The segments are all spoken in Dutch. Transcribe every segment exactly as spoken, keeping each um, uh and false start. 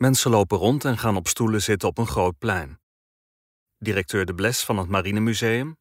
Mensen lopen rond en gaan op stoelen zitten op een groot plein. Directeur De Bles van het Marinemuseum.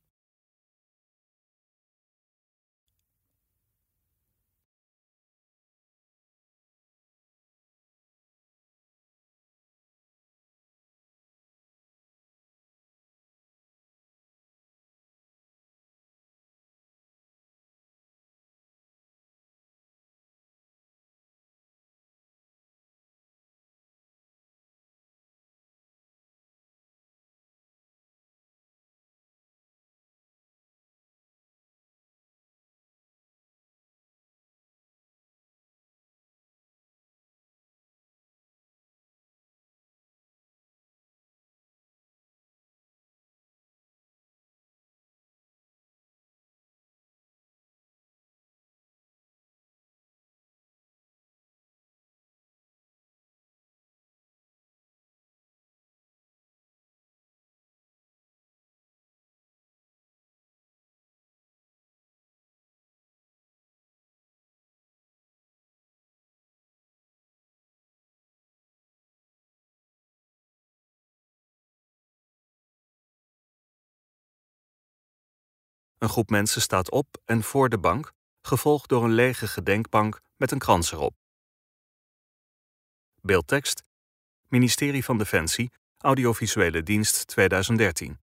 Een groep mensen staat op en voor de bank, gevolgd door een lege gedenkbank met een krans erop. Beeldtekst: Ministerie van Defensie, Audiovisuele Dienst tweeduizend dertien.